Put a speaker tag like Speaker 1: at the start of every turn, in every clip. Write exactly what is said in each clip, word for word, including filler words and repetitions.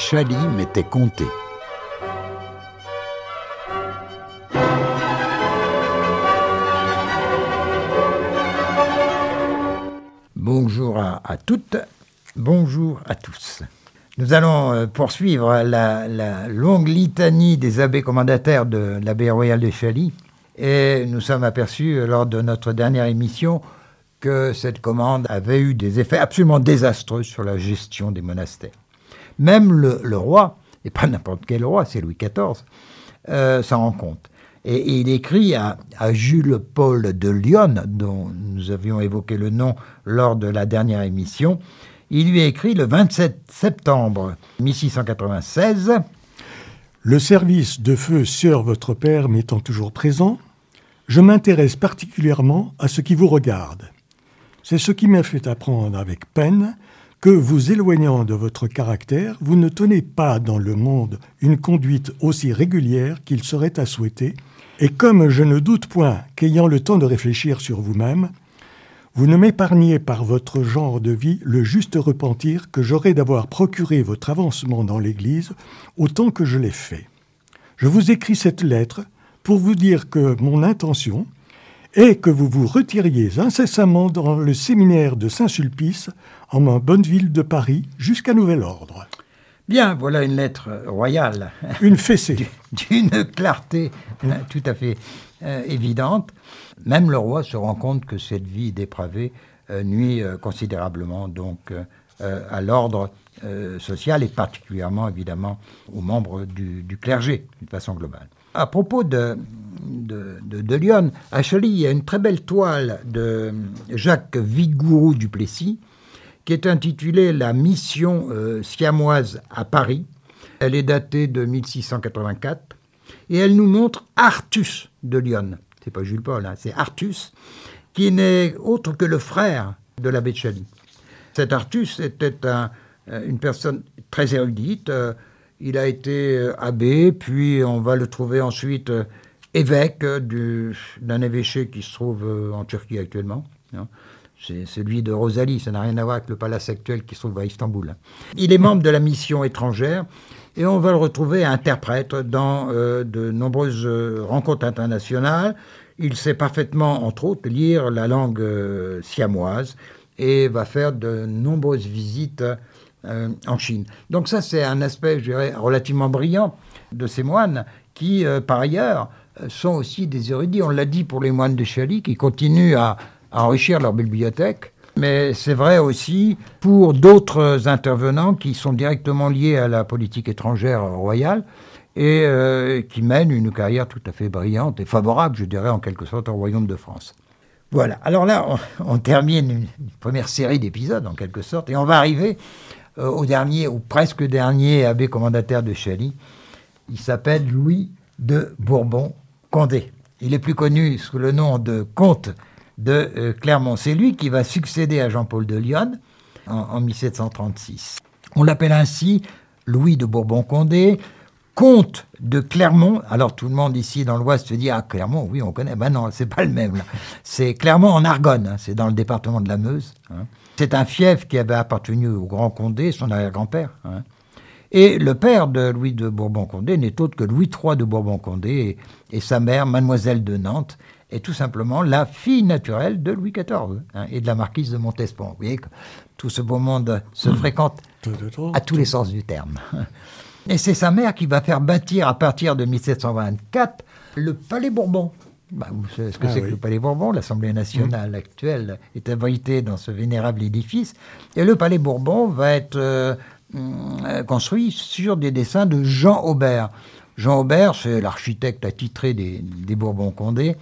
Speaker 1: Chally m'était compté. Bonjour à, à toutes, bonjour à tous. Nous allons euh, poursuivre la, la longue litanie des abbés commendataires de l'abbaye royale de Chally. Et nous sommes aperçus lors de notre dernière émission que cette commande avait eu des effets absolument désastreux sur la gestion des monastères. Même le, le roi, et pas n'importe quel roi, c'est Louis quatorze, euh, s'en rend compte. Et, et il écrit à, à Jules-Paul de Lionne, dont nous avions évoqué le nom lors de la dernière émission. Il lui écrit le vingt-sept septembre mille six cent quatre-vingt-seize.
Speaker 2: Le service de feu sur votre père m'étant toujours présent, je m'intéresse particulièrement à ce qui vous regarde. C'est ce qui m'a fait apprendre avec peine que, vous éloignant de votre caractère, vous ne tenez pas dans le monde une conduite aussi régulière qu'il serait à souhaiter, et comme je ne doute point qu'ayant le temps de réfléchir sur vous-même, vous ne m'épargnez par votre genre de vie le juste repentir que j'aurai d'avoir procuré votre avancement dans l'Église autant que je l'ai fait. Je vous écris cette lettre pour vous dire que mon intention est que vous vous retiriez incessamment dans le séminaire de Saint-Sulpice, en ma bonne ville de Paris, jusqu'à nouvel ordre.
Speaker 1: Bien, voilà une lettre royale.
Speaker 2: Une fessée.
Speaker 1: D'une clarté euh, tout à fait euh, évidente. Même le roi se rend compte que cette vie dépravée euh, nuit euh, considérablement donc, euh, à l'ordre euh, social et particulièrement, évidemment, aux membres du, du clergé, d'une façon globale. À propos de, de, de, de Lionne, à Chally, il y a une très belle toile de Jacques Vigouroux du Plessis, qui est intitulée « La mission euh, siamoise à Paris ». Elle est datée de mille six cent quatre-vingt-quatre et elle nous montre Artus de Lionne. C'est pas Jules Paul, hein, c'est Artus, qui n'est autre que le frère de l'abbé de Chally. Cet Artus était un, une personne très érudite. Euh, il a été euh, abbé, puis on va le trouver ensuite euh, évêque du, d'un évêché qui se trouve euh, en Turquie actuellement. Hein. C'est celui de Rosalie, ça n'a rien à voir avec le palace actuel qui se trouve à Istanbul. Il est membre de la mission étrangère et on va le retrouver interprète dans euh, de nombreuses euh, rencontres internationales. Il sait parfaitement, entre autres, lire la langue euh, siamoise et va faire de nombreuses visites euh, en Chine. Donc ça, c'est un aspect, je dirais, relativement brillant de ces moines qui, euh, par ailleurs, sont aussi des érudits. On l'a dit pour les moines de Chally qui continuent à à enrichir leur bibliothèque, mais c'est vrai aussi pour d'autres intervenants qui sont directement liés à la politique étrangère royale et euh, qui mènent une carrière tout à fait brillante et favorable, je dirais, en quelque sorte, au royaume de France. Voilà, alors là, on, on termine une, une première série d'épisodes, en quelque sorte, et on va arriver euh, au dernier, ou presque dernier abbé commendataire de Chally. Il s'appelle Louis de Bourbon-Condé. Il est plus connu sous le nom de comte de euh, Clermont. C'est lui qui va succéder à Jean-Paul de Lionne en, en mille sept cent trente-six. On l'appelle ainsi Louis de Bourbon-Condé, comte de Clermont. Alors tout le monde ici dans l'Oise se dit « Ah, Clermont, oui, on connaît. » Ben non, c'est pas le même. Là. C'est Clermont en Argonne, hein, c'est dans le département de la Meuse. Hein. C'est un fief qui avait appartenu au grand Condé, son arrière-grand-père. Hein. Et le père de Louis de Bourbon-Condé n'est autre que Louis trois de Bourbon-Condé et, et sa mère, mademoiselle de Nantes, est tout simplement la fille naturelle de Louis quatorze hein, et de la marquise de Montespan. Vous voyez que tout ce beau monde se fréquente à tous les sens du terme. Et c'est sa mère qui va faire bâtir, à partir de mille sept cent vingt-quatre, le Palais Bourbon. Bah, vous savez ce que ah, c'est oui. que le Palais Bourbon. L'Assemblée nationale mmh. actuelle est abritée dans ce vénérable édifice. Et le Palais Bourbon va être euh, euh, construit sur des dessins de Jean Aubert. Jean Aubert, c'est l'architecte attitré des, des Bourbon-Condé.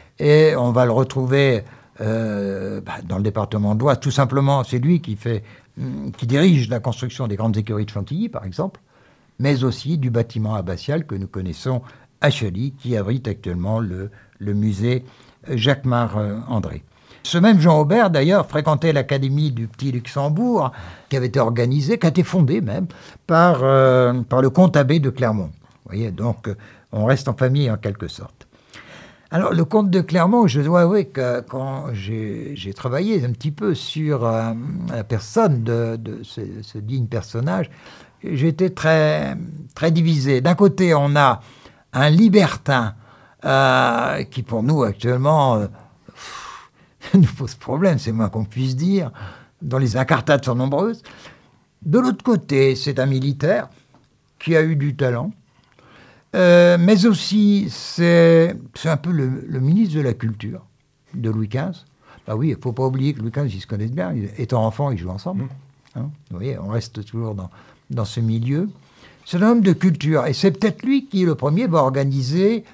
Speaker 1: Et on va le retrouver euh, bah, dans le département de l'Oise. Tout simplement, c'est lui qui, fait, qui dirige la construction des grandes écuries de Chantilly, par exemple, mais aussi du bâtiment abbatial que nous connaissons à Chally, qui abrite actuellement le, le musée Jacquemart-André. Ce même Jean Aubert, d'ailleurs, fréquentait l'Académie du Petit Luxembourg, qui avait été organisée, qui a été fondée même, par, euh, par le comte abbé de Clermont. Vous voyez, donc on reste en famille en quelque sorte. Alors, le comte de Clermont, je dois avouer que quand j'ai, j'ai travaillé un petit peu sur euh, la personne de, de ce, ce digne personnage, j'étais très, très divisé. D'un côté, on a un libertin euh, qui, pour nous, actuellement, euh, pff, nous pose problème, c'est moins qu'on puisse dire, dont les incartades sont nombreuses. De l'autre côté, c'est un militaire qui a eu du talent, euh, mais aussi, c'est, c'est un peu le, le ministre de la Culture de Louis quinze. Bah oui, il ne faut pas oublier que Louis quinze, ils se connaissent bien. Étant enfants, ils jouent ensemble. Hein, vous voyez, on reste toujours dans, dans ce milieu. C'est un homme de culture. Et c'est peut-être lui qui, le premier, va organiser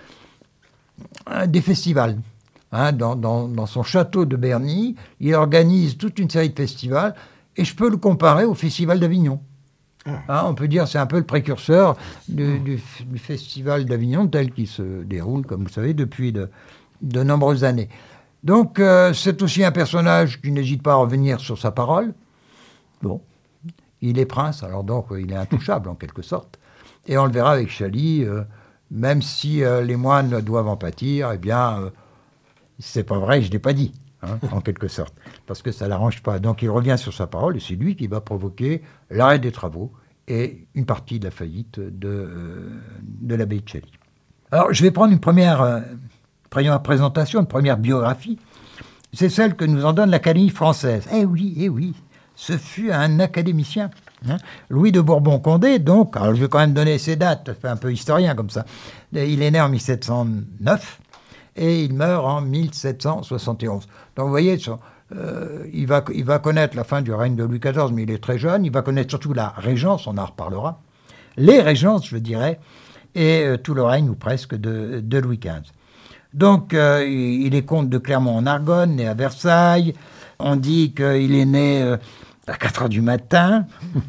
Speaker 1: hein, des festivals. Hein, dans, dans, dans son château de Berny, il organise toute une série de festivals. Et je peux le comparer au Festival d'Avignon. Ah. Hein, on peut dire que c'est un peu le précurseur du, du, du Festival d'Avignon, tel qu'il se déroule, comme vous savez, depuis de, de nombreuses années. Donc, euh, c'est aussi un personnage qui n'hésite pas à revenir sur sa parole. Bon, il est prince, alors donc il est intouchable en quelque sorte. Et on le verra avec Chally, euh, même si euh, les moines doivent en pâtir, eh bien, euh, c'est pas vrai, je ne l'ai pas dit, hein, en quelque sorte, parce que ça ne l'arrange pas. Donc il revient sur sa parole et c'est lui qui va provoquer l'arrêt des travaux et une partie de la faillite de, euh, de l'abbaye de Chally. Alors, je vais prendre une première... Euh, Première présentation, une première biographie, c'est celle que nous en donne l'Académie française. Eh oui, eh oui, ce fut un académicien. Hein. Louis de Bourbon-Condé, donc, alors je vais quand même donner ses dates, ça fait un peu historien comme ça. Il est né en mille sept cent neuf et il meurt en mille sept cent soixante et onze. Donc vous voyez, euh, il, va, il va connaître la fin du règne de Louis quatorze, mais il est très jeune. Il va connaître surtout la régence, on en reparlera. Les régences, je dirais, et euh, tout le règne, ou presque, de, de Louis quinze. Donc, euh, il est comte de Clermont-en-Argonne, né à Versailles. On dit qu'il est né euh, à quatre heures du matin.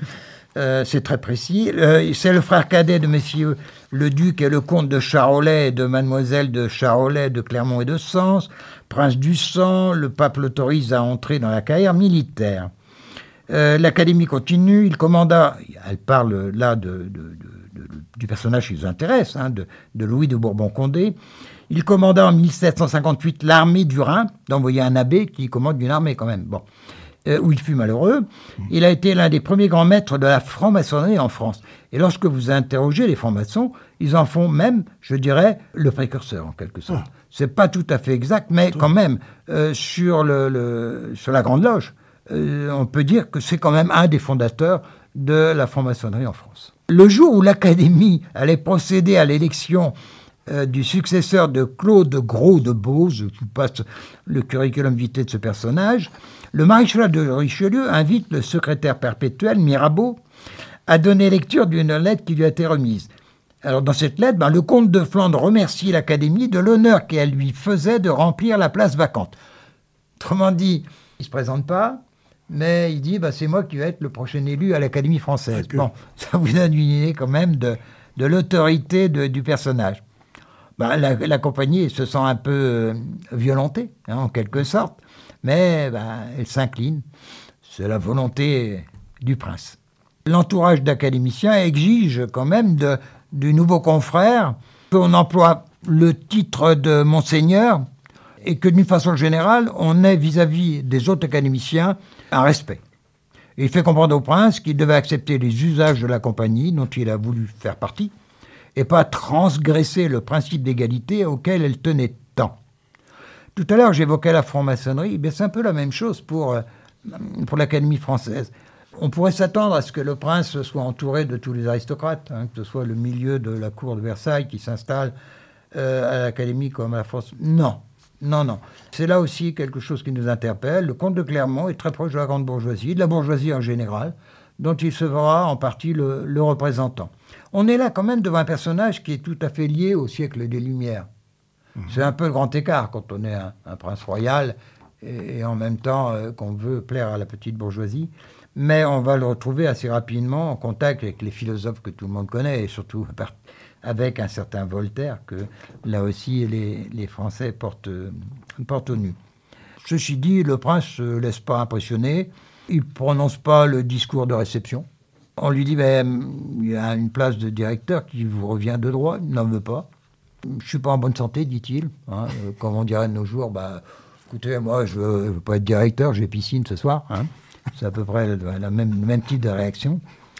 Speaker 1: euh, c'est très précis. Euh, c'est le frère cadet de messieurs le duc et le comte de Charolais et de mademoiselle de Charolais, de Clermont et de Sens. Prince du sang, le pape l'autorise à entrer dans la carrière militaire. Euh, L'académie continue. Il commanda... Elle parle là de, de, de, de, du personnage qui nous intéresse, hein, de, de Louis de Bourbon-Condé. Il commanda en mille sept cent cinquante-huit l'armée du Rhin, d'envoyer un abbé qui commande une armée quand même, bon, euh, où il fut malheureux. Il a été l'un des premiers grands maîtres de la franc-maçonnerie en France. Et lorsque vous interrogez les francs-maçons, ils en font même, je dirais, le précurseur en quelque sorte. Ah. C'est pas tout à fait exact, mais quand même, euh, sur, le, le, sur la Grande Loge, euh, on peut dire que c'est quand même un des fondateurs de la franc-maçonnerie en France. Le jour où l'Académie allait procéder à l'élection Euh, du successeur de Claude Gros de Beauce, je vous passe le curriculum vitae de ce personnage, le maréchal de Richelieu invite le secrétaire perpétuel, Mirabeau, à donner lecture d'une lettre qui lui a été remise. Alors dans cette lettre, ben, le comte de Flandre remercie l'Académie de l'honneur qu'elle lui faisait de remplir la place vacante. Autrement dit, il ne se présente pas, mais il dit ben, c'est moi qui vais être le prochain élu à l'Académie française. Okay. Bon, ça vous donne une idée quand même de, de l'autorité de, du personnage. Ben, la, la compagnie se sent un peu euh, violentée, hein, en quelque sorte, mais ben, elle s'incline. C'est la volonté du prince. L'entourage d'académiciens exige quand même de, du nouveau confrère qu'on emploie le titre de monseigneur et que d'une façon générale, on ait vis-à-vis des autres académiciens un respect. Et il fait comprendre au prince qu'il devait accepter les usages de la compagnie dont il a voulu faire partie, et pas transgresser le principe d'égalité auquel elle tenait tant. Tout à l'heure, j'évoquais la franc-maçonnerie, mais c'est un peu la même chose pour, pour l'Académie française. On pourrait s'attendre à ce que le prince soit entouré de tous les aristocrates, hein, que ce soit le milieu de la cour de Versailles qui s'installe euh, à l'Académie comme à la France. Non, non, non. C'est là aussi quelque chose qui nous interpelle. Le comte de Clermont est très proche de la grande bourgeoisie, de la bourgeoisie en général, dont il se verra en partie le, le représentant. On est là quand même devant un personnage qui est tout à fait lié au siècle des Lumières. Mmh. C'est un peu le grand écart quand on est un, un prince royal et, et en même temps euh, qu'on veut plaire à la petite bourgeoisie. Mais on va le retrouver assez rapidement en contact avec les philosophes que tout le monde connaît et surtout avec un certain Voltaire que là aussi les, les Français portent, portent au nu. Ceci dit, le prince ne se laisse pas impressionner. Il ne prononce pas le discours de réception. On lui dit, ben, il y a une place de directeur qui vous revient de droit, il n'en veut pas. Je ne suis pas en bonne santé, dit-il. Hein, comme on dirait de nos jours, bah, écoutez, moi, je ne veux, veux pas être directeur, j'ai piscine ce soir. Hein. C'est à peu près la même, le même type de réaction.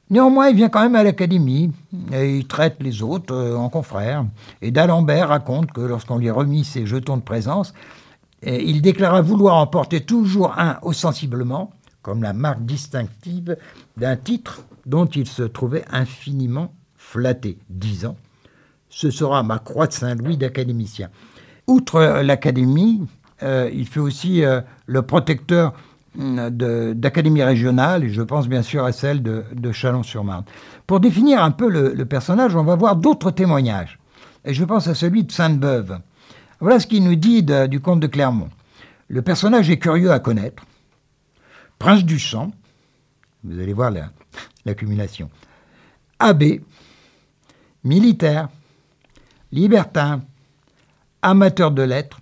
Speaker 1: Néanmoins, il vient quand même à l'académie et il traite les autres euh, en confrères. Et d'Alembert raconte que lorsqu'on lui a remis ses jetons de présence, euh, il déclara vouloir en porter toujours un ostensiblement, comme la marque distinctive d'un titre dont il se trouvait infiniment flatté, disant « Ce sera ma croix de Saint-Louis d'académicien ». Outre l'académie, euh, il fait aussi euh, le protecteur de, d'académie régionale, et je pense bien sûr à celle de, de Chalon-sur-Marne. Pour définir un peu le, le personnage, on va voir d'autres témoignages. Et je pense à celui de Sainte-Beuve. Voilà ce qu'il nous dit de, du comte de Clermont. Le personnage est curieux à connaître. Prince du sang, vous allez voir la, l'accumulation. Abbé, militaire, libertin, amateur de lettres,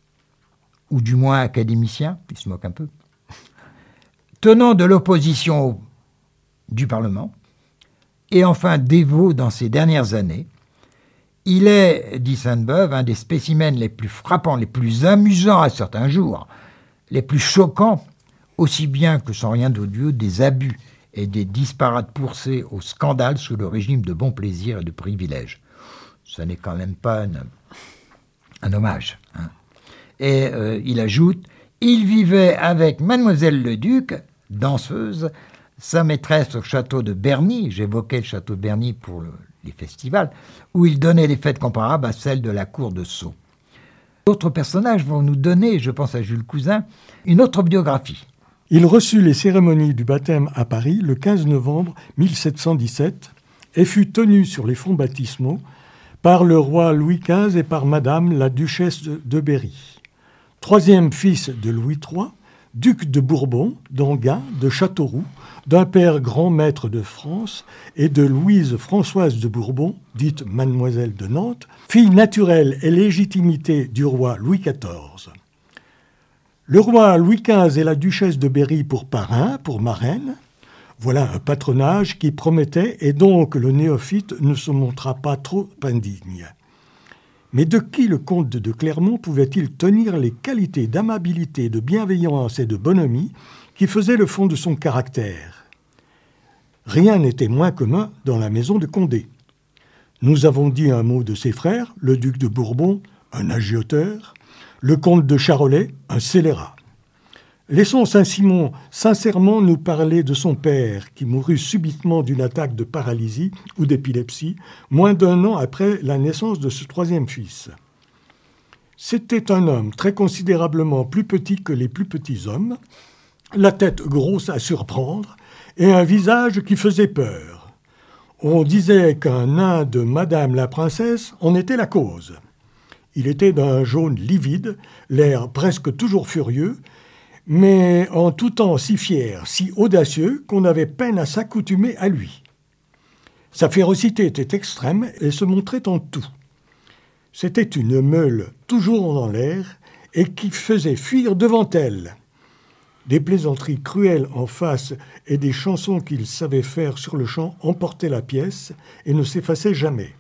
Speaker 1: ou du moins académicien, il se moque un peu, tenant de l'opposition du Parlement, et enfin dévot dans ses dernières années. Il est, dit Sainte-Beuve, un des spécimens les plus frappants, les plus amusants à certains jours, les plus choquants, aussi bien que sans rien d'odieux, des abus et des disparates poussés au scandale sous le régime de bons plaisirs et de privilèges. Ce n'est quand même pas une, un hommage. Hein. Et euh, il ajoute, il vivait avec Mademoiselle Leduc, danseuse, sa maîtresse au château de Berny, j'évoquais le château de Berny pour le, les festivals, où il donnait des fêtes comparables à celles de la cour de Sceaux. D'autres personnages vont nous donner, je pense à Jules Cousin, une autre biographie.
Speaker 2: Il reçut les cérémonies du baptême à Paris le quinze novembre mille sept cent dix-sept et fut tenu sur les fonts baptismaux par le roi Louis quinze et par Madame la duchesse de Berry. Troisième fils de Louis trois, duc de Bourbon, d'Enghien, de Châteauroux, d'un père grand maître de France et de Louise Françoise de Bourbon, dite Mademoiselle de Nantes, fille naturelle et légitimité du roi Louis quatorze. Le roi Louis quinze et la duchesse de Berry pour parrain, pour marraine. Voilà un patronage qui promettait et donc le néophyte ne se montra pas trop indigne. Mais de qui le comte de Clermont pouvait-il tenir les qualités d'amabilité, de bienveillance et de bonhomie qui faisaient le fond de son caractère ? Rien n'était moins commun dans la maison de Condé. Nous avons dit un mot de ses frères, le duc de Bourbon, un agioteur, le comte de Charolais, un scélérat. Laissons Saint-Simon sincèrement nous parler de son père, qui mourut subitement d'une attaque de paralysie ou d'épilepsie, moins d'un an après la naissance de ce troisième fils. C'était un homme très considérablement plus petit que les plus petits hommes, la tête grosse à surprendre et un visage qui faisait peur. On disait qu'un nain de Madame la Princesse en était la cause. Il était d'un jaune livide, l'air presque toujours furieux, mais en tout temps si fier, si audacieux, qu'on avait peine à s'accoutumer à lui. Sa férocité était extrême et se montrait en tout. C'était une meule toujours dans l'air et qui faisait fuir devant elle. Des plaisanteries cruelles en face et des chansons qu'il savait faire sur le champ emportaient la pièce et ne s'effaçaient jamais.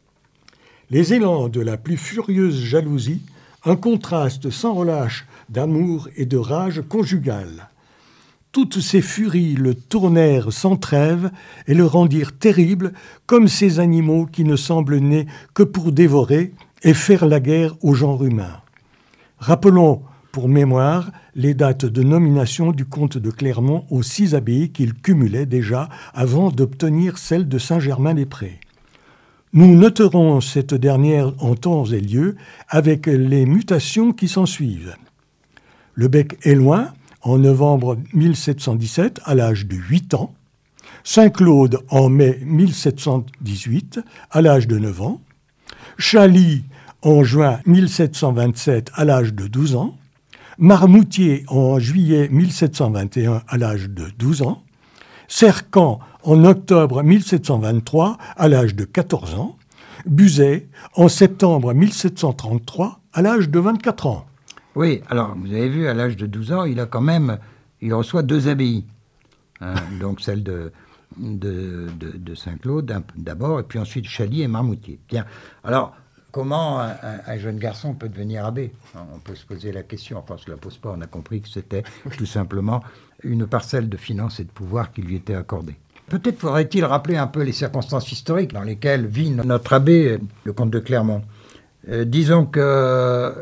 Speaker 2: Les élans de la plus furieuse jalousie, un contraste sans relâche d'amour et de rage conjugale. Toutes ces furies le tournèrent sans trêve et le rendirent terrible comme ces animaux qui ne semblent nés que pour dévorer et faire la guerre au genre humain. Rappelons, pour mémoire, les dates de nomination du comte de Clermont aux six abbayes qu'il cumulait déjà avant d'obtenir celle de Saint-Germain-des-Prés. Nous noterons cette dernière en temps et lieu avec les mutations qui s'ensuivent. Le bec est loin, en novembre mille sept cent dix-sept, à l'âge de huit ans. Saint-Claude, en mai mille sept cent dix-huit, à l'âge de neuf ans. Chaly, en juin mille sept cent vingt-sept, à l'âge de douze ans. Marmoutier, en juillet mille sept cent vingt et un, à l'âge de douze ans. Cercamps, en octobre mille sept cent vingt-trois, à l'âge de quatorze ans. Buzet, en septembre mille sept cent trente-trois, à l'âge de vingt-quatre ans.
Speaker 1: Oui, alors, vous avez vu, à l'âge de douze ans, il a quand même, il reçoit deux abbayes. Hein, donc celle de, de, de, de Saint-Claude d'abord, et puis ensuite Chaly et Marmoutier. Bien, alors, comment un, un jeune garçon peut devenir abbé ? On peut se poser la question, enfin, on ne se la pose pas, on a compris que c'était tout simplement une parcelle de finance et de pouvoir qui lui était accordée. Peut-être faudrait-il rappeler un peu les circonstances historiques dans lesquelles vit notre abbé, le comte de Clermont. Euh, disons que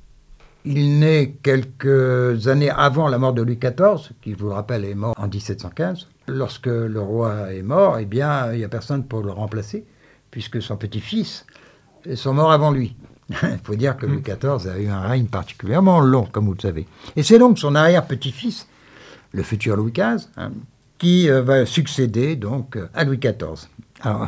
Speaker 1: il naît quelques années avant la mort de Louis quatorze, qui, je vous le rappelle, est mort en dix-sept cent quinze. Lorsque le roi est mort, eh bien, il n'y a personne pour le remplacer, puisque son petit-fils sont morts avant lui. Il faut dire que Louis quatorze a eu un règne particulièrement long, comme vous le savez. Et c'est donc son arrière-petit-fils, le futur Louis quinze, hein, qui euh, va succéder donc à Louis quatorze. Alors,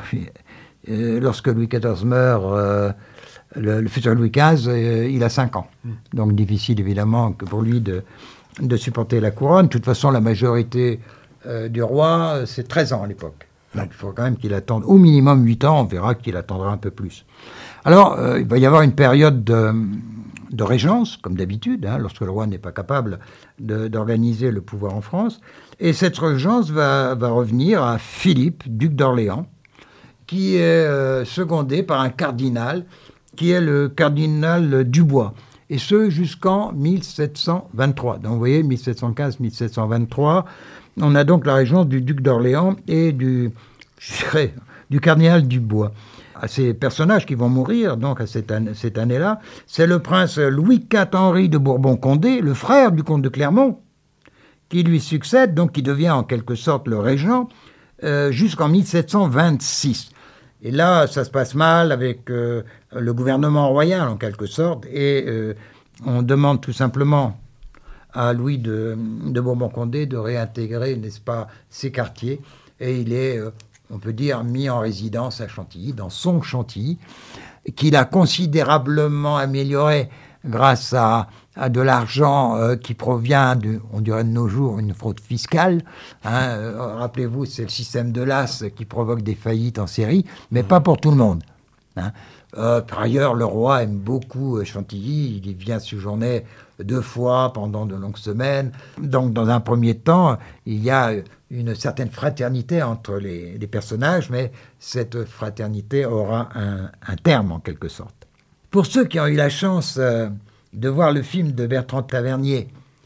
Speaker 1: euh, lorsque Louis quatorze meurt, euh, le, le futur Louis quinze, euh, il a cinq ans. Donc difficile évidemment que pour lui de, de supporter la couronne. De toute façon, la majorité euh, du roi, c'est treize ans à l'époque. Donc il faut quand même qu'il attende au minimum huit ans. On verra qu'il attendra un peu plus. Alors, euh, il va y avoir une période de, de régence, comme d'habitude, hein, lorsque le roi n'est pas capable de, d'organiser le pouvoir en France. Et cette régence va, va revenir à Philippe, duc d'Orléans, qui est euh, secondé par un cardinal, qui est le cardinal Dubois. Et ce, jusqu'en mille sept cent vingt-trois. Donc, vous voyez, mille sept cent quinze mille sept cent vingt-trois, on a donc la régence du duc d'Orléans et du, je dirais, du cardinal Dubois. À ces personnages qui vont mourir, donc à cette, année, cette année-là, c'est le prince Louis quatre Henri de Bourbon-Condé, le frère du comte de Clermont, qui lui succède, donc qui devient en quelque sorte le régent, euh, jusqu'en mille sept cent vingt-six. Et là, ça se passe mal avec euh, le gouvernement royal, en quelque sorte, et euh, on demande tout simplement à Louis de, de Bourbon-Condé de réintégrer, n'est-ce pas, ses quartiers, et il est... Euh, on peut dire, mis en résidence à Chantilly, dans son Chantilly, qu'il a considérablement amélioré grâce à, à de l'argent euh, qui provient, de, on dirait de nos jours, une fraude fiscale. Hein, euh, rappelez-vous, c'est le système de l'As qui provoque des faillites en série, mais pas pour tout le monde. Hein. Euh, par ailleurs, le roi aime beaucoup Chantilly, il y vient séjourner deux fois pendant de longues semaines. Donc, dans un premier temps, il y a une certaine fraternité entre les, les personnages, mais cette fraternité aura un, un terme, en quelque sorte. Pour ceux qui ont eu la chance euh, de voir le film de Bertrand Tavernier,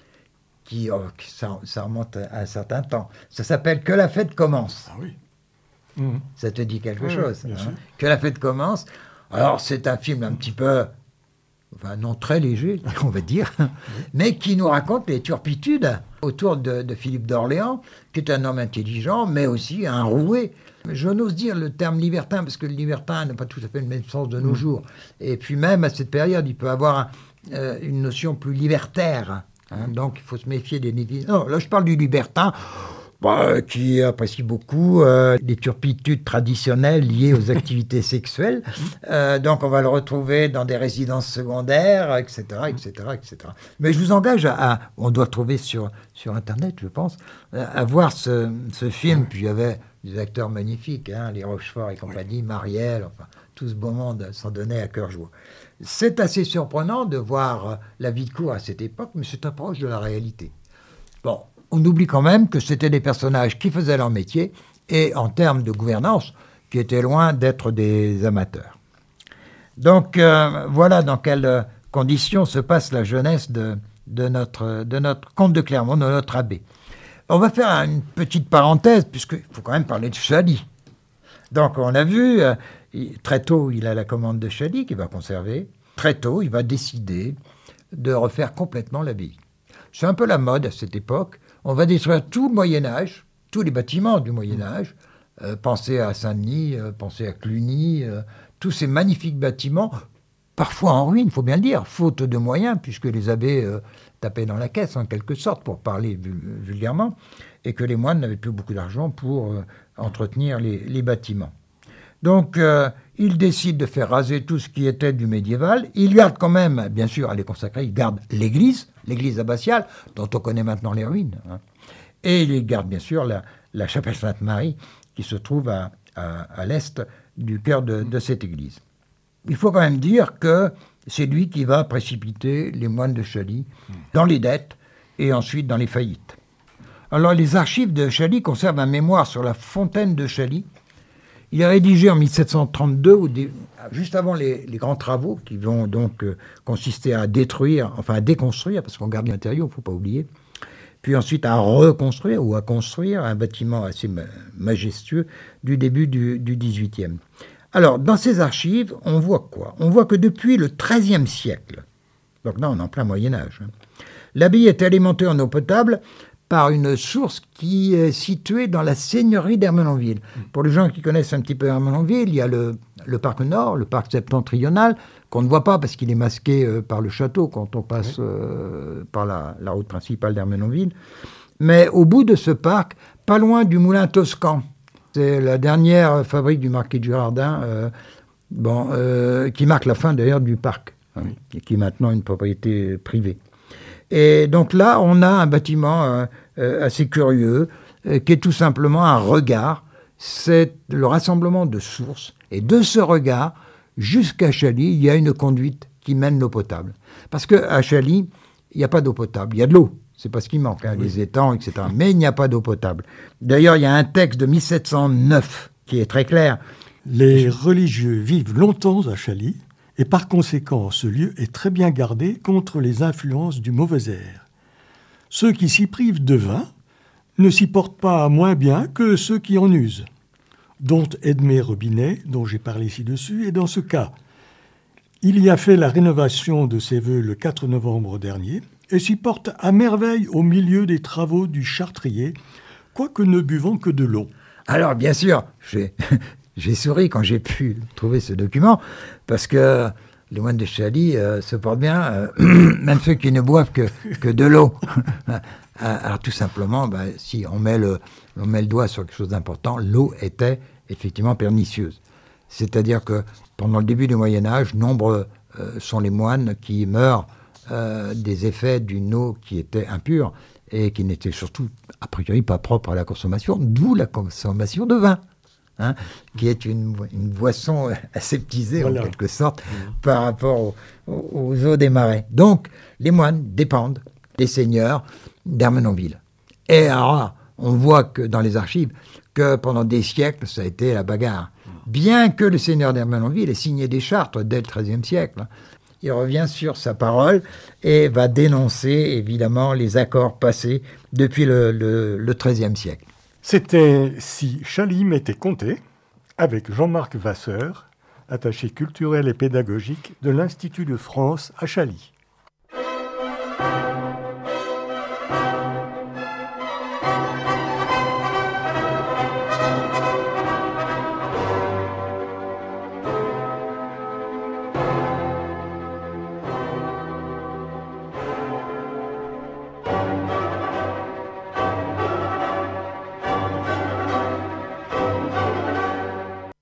Speaker 1: qui, oh, ça, ça remonte à un certain temps, ça s'appelle « Que la fête commence ».
Speaker 2: Ah oui. Mmh.
Speaker 1: Ça te dit quelque
Speaker 2: oui,
Speaker 1: chose,
Speaker 2: oui,
Speaker 1: hein ? Que la fête commence. Alors, c'est un film un petit peu, enfin, non très léger, on va dire, mais qui nous raconte les turpitudes autour de, de Philippe d'Orléans, qui est un homme intelligent, mais aussi un roué. Je n'ose dire le terme libertin, parce que le libertin n'a pas tout à fait le même sens de nos mmh. jours. Et puis même, à cette période, il peut avoir un, euh, une notion plus libertaire. Hein, donc, il faut se méfier des... Non, là, je parle du libertin, bah, qui apprécie beaucoup euh, les turpitudes traditionnelles liées aux activités sexuelles. Euh, donc, on va le retrouver dans des résidences secondaires, et cetera, et cetera, et cetera. Mais je vous engage à... à on doit le trouver sur, sur Internet, je pense, à voir ce, ce film. Puis, il y avait des acteurs magnifiques, hein, les Rochefort et compagnie, Marielle, enfin, tout ce beau monde s'en donnait à cœur joie. C'est assez surprenant de voir la vie de cour à cette époque, mais c'est très proche de la réalité. Bon, on oublie quand même que c'était des personnages qui faisaient leur métier et en termes de gouvernance, qui étaient loin d'être des amateurs. Donc, euh, voilà dans quelles conditions se passe la jeunesse de, de, notre, de notre comte de Clermont, de notre abbé. On va faire une petite parenthèse, puisqu'il faut quand même parler de Chally. Donc, on a vu, euh, il, très tôt, il a la commande de Chally qu'il va conserver. Très tôt, il va décider de refaire complètement l'abbaye. C'est un peu la mode à cette époque. On va détruire tout le Moyen-Âge, tous les bâtiments du Moyen-Âge. Euh, pensez à Saint-Denis, euh, pensez à Cluny, euh, tous ces magnifiques bâtiments, parfois en ruine, il faut bien le dire, faute de moyens, puisque les abbés euh, tapaient dans la caisse, en quelque sorte, pour parler vulgairement, et que les moines n'avaient plus beaucoup d'argent pour euh, entretenir les, les bâtiments. Donc, euh, il décide de faire raser tout ce qui était du médiéval. Il garde quand même, bien sûr, à les consacrer, il garde l'église, l'église abbatiale, dont on connaît maintenant les ruines. Hein. Et il garde, bien sûr, la, la chapelle Sainte-Marie, qui se trouve à, à, à l'est du cœur de, de cette église. Il faut quand même dire que c'est lui qui va précipiter les moines de Chally dans les dettes et ensuite dans les faillites. Alors, les archives de Chally conservent un mémoire sur la fontaine de Chally. Il est rédigé en mille sept cent trente-deux, juste avant les, les grands travaux qui vont donc euh, consister à détruire, enfin à déconstruire, parce qu'on garde les matériaux, il ne faut pas oublier. puis ensuite à reconstruire ou à construire un bâtiment assez ma- majestueux du début du, du dix-huitième. Alors, dans ces archives, on voit quoi? On voit que depuis le treizième siècle, donc là on est en plein Moyen-Âge, hein, l'abbaye est alimentée en eau potable par une source qui est située dans la seigneurie d'Ermenonville. Pour les gens qui connaissent un petit peu Ermenonville, il y a le, le parc nord, le parc septentrional, qu'on ne voit pas parce qu'il est masqué euh, par le château quand on passe euh, par la, la route principale d'Ermenonville. Mais au bout de ce parc, pas loin du moulin Toscan, c'est la dernière fabrique du marquis de Girardin, euh, bon, euh, qui marque la fin d'ailleurs du parc, hein, et qui est maintenant une propriété privée. Et donc là, on a un bâtiment euh, euh, assez curieux, euh, qui est tout simplement un regard. C'est le rassemblement de sources. Et de ce regard, jusqu'à Chaly, il y a une conduite qui mène l'eau potable. Parce qu'à Chaly, il n'y a pas d'eau potable, il y a de l'eau. C'est pas ce qui manque, hein, oui. Les étangs, et cetera. Mais il n'y a pas d'eau potable. D'ailleurs, il y a un texte de mille sept cent neuf qui est très clair.
Speaker 2: Les religieux vivent longtemps à Chaly, et par conséquent, ce lieu est très bien gardé contre les influences du mauvais air. Ceux qui s'y privent de vin ne s'y portent pas moins bien que ceux qui en usent, dont Edmé Robinet, dont j'ai parlé ci-dessus, est dans ce cas. Il y a fait la rénovation de ses vœux le quatre novembre dernier et s'y porte à merveille au milieu des travaux du chartrier, quoique ne buvant que de l'eau.
Speaker 1: Alors, bien sûr, j'ai... J'ai souri quand j'ai pu trouver ce document, parce que les moines de Chaly euh, se portent bien, euh, même ceux qui ne boivent que, que de l'eau. Alors tout simplement, bah, si on met, le, on met le doigt sur quelque chose d'important, l'eau était effectivement pernicieuse. C'est-à-dire que pendant le début du Moyen-Âge, nombreux euh, sont les moines qui meurent euh, des effets d'une eau qui était impure et qui n'était surtout, a priori, pas propre à la consommation, d'où la consommation de vin. Hein, qui est une, une boisson aseptisée, voilà, en quelque sorte, mmh. par rapport aux, aux eaux des marais. Donc, les moines dépendent des seigneurs d'Ermenonville. Et alors, on voit que dans les archives que pendant des siècles, ça a été la bagarre. Mmh. Bien que le seigneur d'Ermenonville ait signé des chartes dès le treizième siècle, il revient sur sa parole et va dénoncer, évidemment, les accords passés depuis le, le, le treizième siècle.
Speaker 2: C'était Si Chaly m'était compté, avec Jean-Marc Vasseur, attaché culturel et pédagogique de l'Institut de France à Chaly.